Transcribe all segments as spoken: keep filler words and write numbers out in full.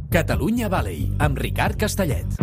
Catalunya Valley, amb Ricard Castellet.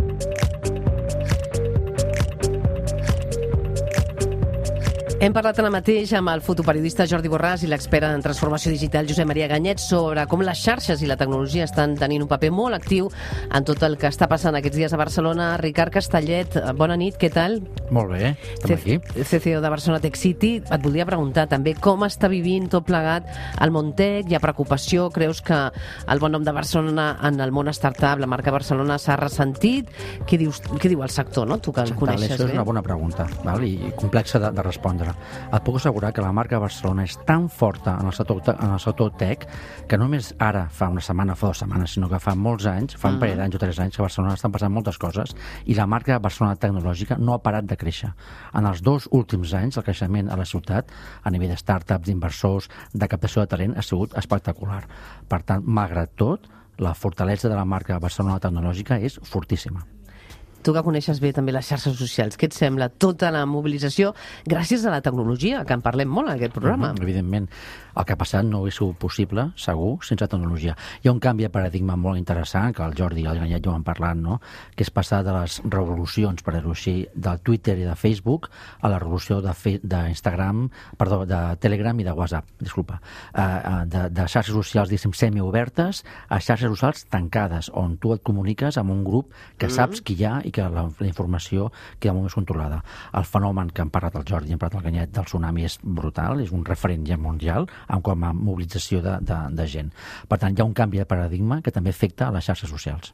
Hem parlat ara mateix amb el fotoperiodista Jordi Borràs i l'expert en transformació digital Josep Maria Ganyet sobre com les xarxes i la tecnologia estan tenint un paper molt actiu en tot el que està passant aquests dies a Barcelona. Ricard Castellet, bona nit, què tal? Molt bé, estem aquí. C C O de Barcelona Tech City. Et voldria preguntar també com està vivint tot plegat el món tech. Hi ha preocupació? Creus que el bon nom de Barcelona en el món startup, la marca Barcelona, s'ha ressentit? Què, dius, què diu el sector, no? Tu que el coneixes bé. Això és una bona pregunta, val? I complexa de, de respondre. Et puc assegurar que la marca Barcelona és tan forta en el sector, en el sector tech que no només ara, fa una setmana, fa dues setmanes, sinó que fa molts anys, fa un parell d'anys o tres anys que a Barcelona estan passant moltes coses i la marca Barcelona Tecnològica no ha parat de créixer. En els dos últims anys, el creixement a la ciutat, a nivell de startups, d'inversors, de captació de talent, ha sigut espectacular. Per tant, malgrat tot, la fortalesa de la marca Barcelona Tecnològica és fortíssima. Tu que coneixes bé també les xarxes socials, què et sembla tota la mobilització gràcies a la tecnologia, que en parlem molt en aquest programa? Mm-hmm, evidentment. El que ha passat no hauria sigut possible, segur, sense tecnologia. Hi ha un canvi de paradigma molt interessant, que el Jordi i el Ganyet ja ho han parlat, no? Que és passar de les revolucions, per dir-ho així, del Twitter i de Facebook a la revolució d'Instagram, perdó, de Telegram i de WhatsApp, disculpa. Uh, de, de xarxes socials, diguéssim, semiobertes a xarxes socials tancades, on tu et comuniques amb un grup que saps qui hi ha i que la, la informació queda molt més controlada. El fenomen que han parlat el Jordi i han parlat el Ganyet del tsunami és brutal, és un referent ja mundial en quant a mobilització de, de, de gent. Per tant, hi ha un canvi de paradigma que també afecta a les xarxes socials.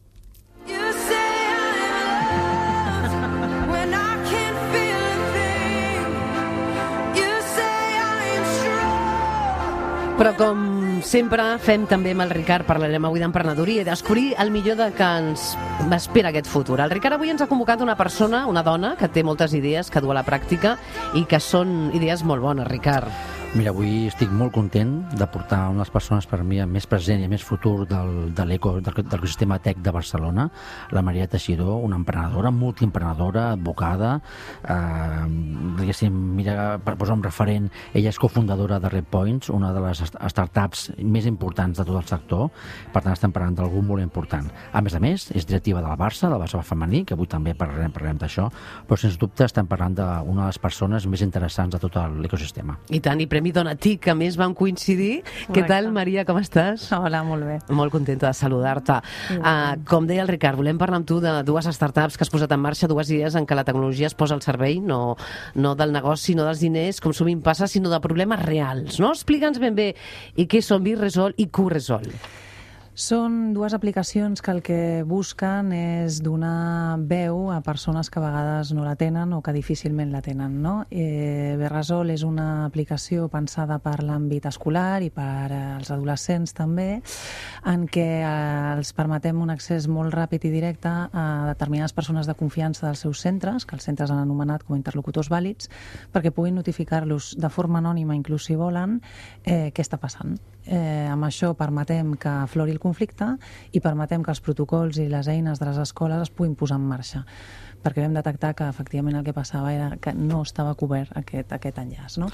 Però com sempre fem també amb el Ricard, parlarem avui d'emprenedoria i descobrir el millor de que ens espera aquest futur. El Ricard avui ens ha convocat una persona, una dona, que té moltes idees, que du a la pràctica i que són idees molt bones, Ricard. Mira, avui estic molt content de portar unes persones per mi més present i més futur del, de l'eco, del, de l'ecosistema tech de Barcelona, la Maria Teixidor, una emprenedora, multiemprenedora, advocada, eh, diguéssim, mira, per posar un referent, ella és cofundadora de RedPoints, una de les startups més importants de tot el sector, per tant estem parlant d'algú molt important. A més a més, és directiva del Barça, del Barça femení, que avui també parlarem, parlarem d'això, però sens dubte estem parlant d'una de les persones més interessants de tot l'ecosistema. I tant, i Premi Donatí, que a més vam coincidir. Correcte. Què tal, Maria, com estàs? Hola, molt bé. Molt contenta de saludar-te. Uh, com deia el Ricard, volem parlar amb tu de dues startups que has posat en marxa, dues idees en què la tecnologia es posa al servei, no, no del negoci, no dels diners, com sovint passa, sinó de problemes reals, no? Explica'ns ben bé i què són Biresol i QResol. Són dues aplicacions que el que busquen és donar veu a persones que a vegades no la tenen o que difícilment la tenen, no? Eh, Biresol és una aplicació pensada per l'àmbit escolar i per als adolescents també, en què eh, els permetem un accés molt ràpid i directe a determinades persones de confiança dels seus centres, que els centres han anomenat com a interlocutors vàlids, perquè puguin notificar-los de forma anònima, inclús si volen, eh, què està passant. Eh, amb això permetem que aflori el conflicte i permetem que els protocols i les eines de les escoles es puguin posar en marxa, perquè vam detectar que efectivament el que passava era que no estava cobert aquest, aquest enllaç, no?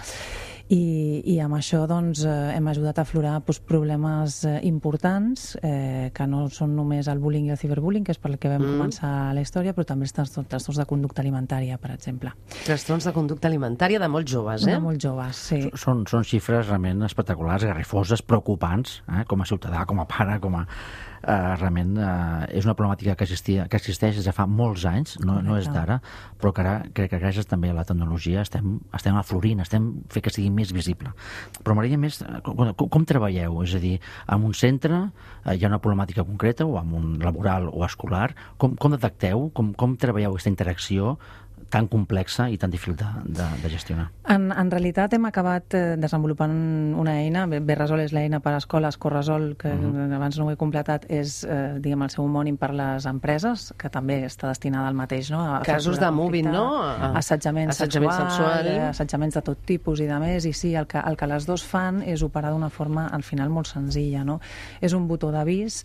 I, i amb això doncs, eh, hem ajudat a aflorar doncs, problemes eh, importants eh, que no són només el bullying i el ciberbullying, que és per el que vam mm. començar la història, però també els trastorns, trastorns de conducta alimentària, per exemple. Trastorns de conducta alimentària de molts joves, eh? De molts joves, sí. Són, són xifres realment espectaculars, garrifoses, preocupants, eh? Com a ciutadà, com a pare, com a... Uh, realment uh, és una problemàtica que, existia, que existeix des de fa molts anys, no, no és d'ara, però que ara crec que gràcies també a la tecnologia estem, estem aflorint, estem fent que sigui més visible. Però m'agradaria més, com, com treballeu? És a dir, en un centre uh, hi ha una problemàtica concreta, o en un laboral o escolar, com, com detecteu, com, com treballeu aquesta interacció tan complexa i tan difícil de, de, de gestionar? En, en realitat hem acabat eh, desenvolupant una eina, Biresol és l'eina per a escoles, QResol, que uh-huh. abans no ho he completat, és eh, diguem, el seu homònim per les empreses, que també està destinada al mateix, no? A casos de moving, no? Assetjament, assetjament sexual, sexual, eh, assetjaments de tot tipus i de més, i sí, el que, el que les dues fan és operar d'una forma, al final, molt senzilla, no? És un botó d'avís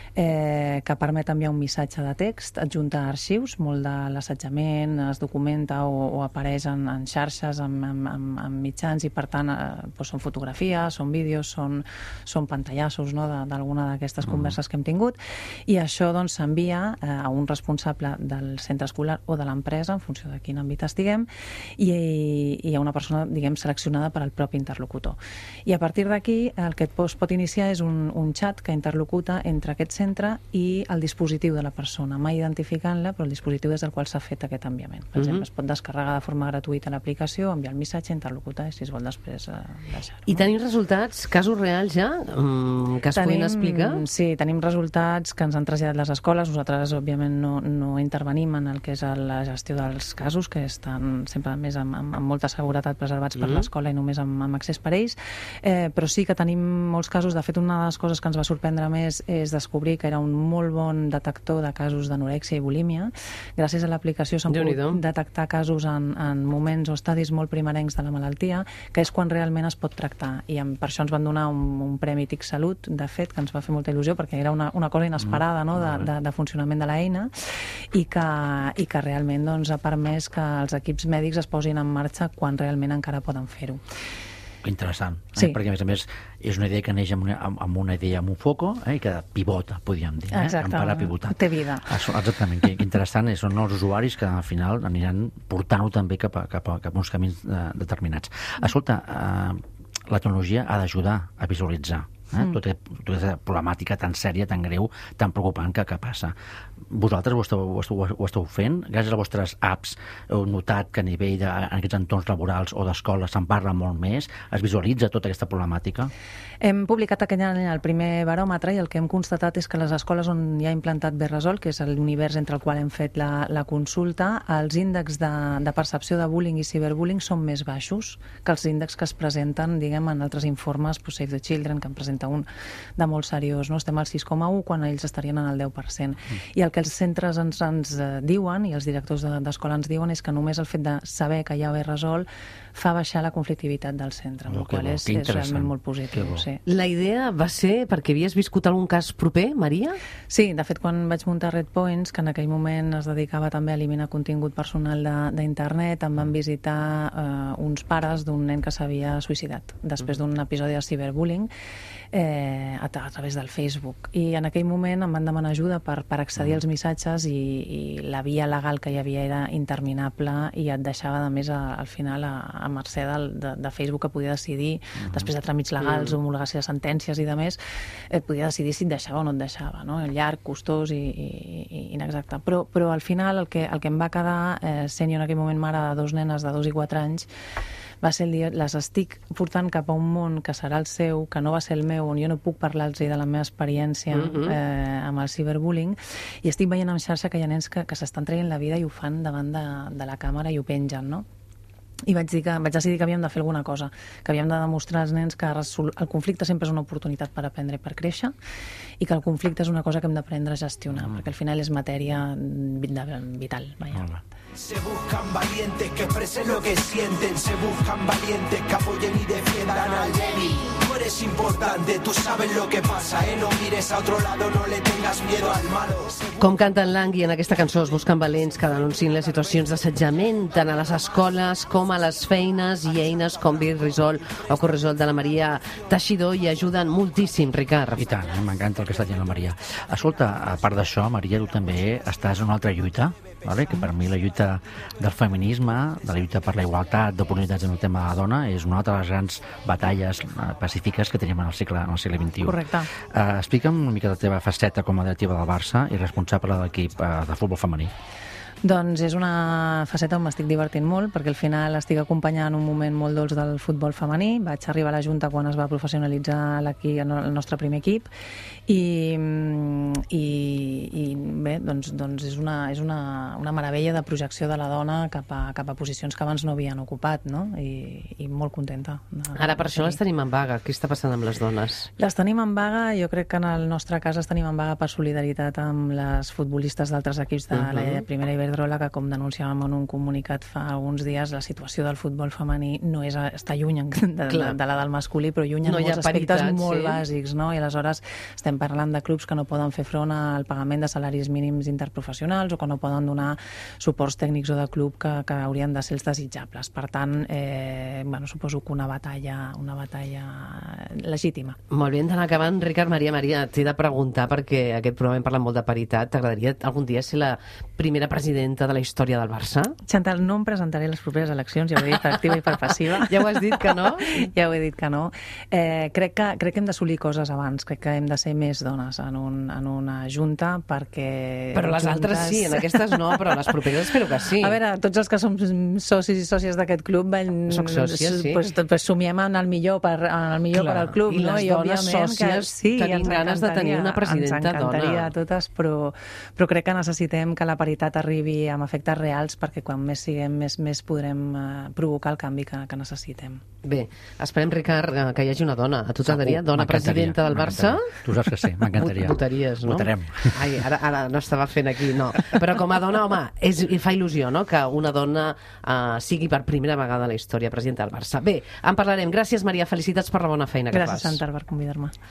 eh, que permet enviar un missatge de text, adjuntar arxius, molt de l'assetjament es documenta o, o apareix en, en xarxes, en, en, en, en mitjans, i per tant eh, doncs són fotografies, són vídeos, són, són pantallassos, no?, d'alguna d'aquestes mm. converses que hem tingut, i això doncs s'envia eh, a un responsable del centre escolar o de l'empresa, en funció de quin àmbit estiguem, i, i hi ha una persona, diguem, seleccionada per al propi interlocutor. I a partir d'aquí el que et pot iniciar és un, un xat que interlocuta entre aquest centre i el dispositiu de la persona, mai identificant-la, però el dispositiu des del qual s'ha fet aquest enviament. Per exemple, mm-hmm. es pot descarregar de forma gratuïta l'aplicació, enviar el missatge, interlocutar, i si es vol després eh, deixar-ho. I tenim resultats, casos reals ja, mm, que es tenim, puguin explicar? Sí, tenim resultats que ens han traslladat les escoles. Nosaltres, òbviament, no, no intervenim en el que és la gestió dels casos, que estan sempre més amb, amb, amb molta seguretat preservats per mm-hmm. l'escola i només amb, amb accés per ells, eh, però sí que tenim molts casos. De fet, una de les coses que ens va sorprendre més és descobrir que era un molt bon detector de casos d'anorèxia i bulímia. Gràcies a l'aplicació s'han pogut detectar casos en, en moments o estadis molt primerencs de la malaltia, que és quan realment es pot tractar. I amb, per això ens van donar un, un premi TIC Salut, de fet, que ens va fer molta il·lusió, perquè era una, una cosa inesperada, no?, de, de, de funcionament de l'eina, i que, i que realment doncs, ha permès que els equips mèdics es posin en marxa quan realment encara poden fer-ho. Interessant, eh? Sí. Perquè a més a més és una idea que neix amb una, amb una idea amb un foco, eh? I que pivota, podríem dir, eh? Exacte, Empara pivotat. té vida. Exactament, que, que interessant són els usuaris que al final aniran portant-ho també cap a, cap a, cap a uns camins de, determinats. Escolta, eh, la tecnologia ha d'ajudar a visualitzar Eh? Mm. Tota, tota aquesta problemàtica tan sèria, tan greu, tan preocupant que, que passa. Vosaltres ho esteu, ho, esteu, ho esteu fent? Gràcies a les vostres apps heu notat que a nivell de, en aquests entorns laborals o d'escola se'n parla molt més? Es visualitza tota aquesta problemàtica? Hem publicat aquell any el primer baròmetre i el que hem constatat és que les escoles on hi ha implantat Berresol, que és l'univers entre el qual hem fet la, la consulta, els índexs de, de percepció de bullying i ciberbullying són més baixos que els índexs que es presenten, diguem, en altres informes, Save the Children, que en presenta un de molt seriós, no? Estem al sis coma u quan ells estarien en el deu per cent. Mm. I el que els centres ens, ens diuen, i els directors d'escola ens diuen, és que només el fet de saber que hi ha Berresol fa baixar la conflictivitat del centre, oh, el qual és, és realment molt positiu. Sí. La idea va ser perquè havies viscut algun cas proper, Maria? Sí, de fet, quan vaig muntar Red Points, que en aquell moment es dedicava també a eliminar contingut personal d'internet, em van visitar eh, uns pares d'un nen que s'havia suïcidat després d'un episodi de ciberbullying eh, a, a través del Facebook. I en aquell moment em van demanar ajuda per, per accedir als missatges i, i la via legal que hi havia era interminable i et deixava, a més, a, al final a, a mercè del, de, de Facebook, que podia decidir, uh-huh. després de tràmits legals, uh-huh. homologació de sentències i de més, eh, podia decidir si et deixava o no et deixava, no? Llarg, costós i, i, i inexacte. Però, però al final el que, el que em va quedar, eh, sent jo en aquell moment mare de dos nenes de dos i quatre anys, va ser el dia, les estic portant cap a un món que serà el seu, que no va ser el meu, on jo no puc parlar-los de la meva experiència uh-huh. eh, amb el ciberbullying, i estic veient en xarxa que hi ha nens que, que s'estan traient la vida i ho fan davant de, de la càmera i ho pengen, no? I vaig, dir que, vaig decidir que havíem de fer alguna cosa, que havíem de demostrar als nens que el conflicte sempre és una oportunitat per aprendre i per créixer, i que el conflicte és una cosa que hem d'aprendre a gestionar, mm. perquè al final és matèria vital. Vaya. Se buscan valientes que expresen lo que sienten, se buscan valientes que apoyen y defiendan al débil. Tú eres importante, tú sabes lo que pasa, eh? No mires a otro lado, no le tengas miedo al malo. Com canta en Langui en aquesta cançó, es busquen valents que denunciïn les situacions d'assetjament tant a les escoles com a les feines, i eines com Berresol o Corresol de la Maria Teixidor i ajuden moltíssim, Ricard. I tant, eh? M'encanta el que està dient la Maria. Escolta, a part d'això, Maria, tu també estàs en una altra lluita, vale? Que per mi la lluita del feminisme, de la lluita per la igualtat d'oportunitats en el tema de la dona, és una altra de les grans batalles pacífiques que tenim en el segle, en el segle vint-i-u. Correcte. Uh, explica'm una mica la teva faceta com a directiva del Barça i responsable de l'equip uh, de futbol femení. Doncs és una faceta on m'estic divertint molt, perquè al final estic acompanyant un moment molt dolç del futbol femení. Vaig arribar a la Junta quan es va professionalitzar el nostre primer equip i, i, i bé, doncs, doncs és, una, és una, una meravella de projecció de la dona cap a, cap a posicions que abans no havien ocupat, no? I, i molt contenta. De, Ara per això les tenim en vaga. Què està passant amb les dones? Les tenim en vaga, jo crec que en el nostre cas les tenim en vaga per solidaritat amb les futbolistes d'altres equips de uh-huh. la primera Iberdrola Pedrola, que com denunciàvem en un comunicat fa alguns dies, la situació del futbol femení no és, està lluny de, de, de la del masculí, però lluny en no molts aspectes paritat, molt sí. bàsics, no? I aleshores estem parlant de clubs que no poden fer front al pagament de salaris mínims interprofessionals o que no poden donar suports tècnics o de club que, que haurien de ser els desitjables. Per tant, eh, bueno, suposo que una batalla, una batalla legítima. Molt bé, hem d'anar acabant. Ricard, Maria, Maria, t'he de preguntar, perquè aquest programa hem parlat molt de paritat. T'agradaria algun dia ser la primera presidenta de la història del Barça? Chantal, no em presentaré a les properes eleccions, ja ho he dit per activa i per passiva. Ja ho has dit que no? Ja ho he dit que no. Eh, crec, que, crec que hem d'assolir coses abans, crec que hem de ser més dones en, un, en una junta, perquè... Però les juntes... altres sí, en aquestes no, però les properes espero que sí. A veure, tots els que som socis i sòcies d'aquest club ben, Soc sòcies, sí. Pues, pues, somiem en el millor per, en el millor Clar, per al club. i no? les I dones òbviament sòcies que, sí, tenim ganes de tenir una presidenta ens encantaria dona. a totes, però, però crec que necessitem que la paritat arribi amb efectes reals, perquè quan més siguem, més, més podrem uh, provocar el canvi que, que necessitem. Bé, esperem, Ricard, que hi hagi una dona. A tu t'agradaria? Dona presidenta del Barça? Tu saps que sí, m'encantaria. Votaries, no? Votarem. Ai, ara, ara no estava fent aquí, no. Però com a dona, home, és, fa il·lusió, no?, que una dona uh, sigui per primera vegada a la història presidenta del Barça. Bé, en parlarem. Gràcies, Maria. Felicitats per la bona feina que Gràcies, fas. Chantal, per convidar-me.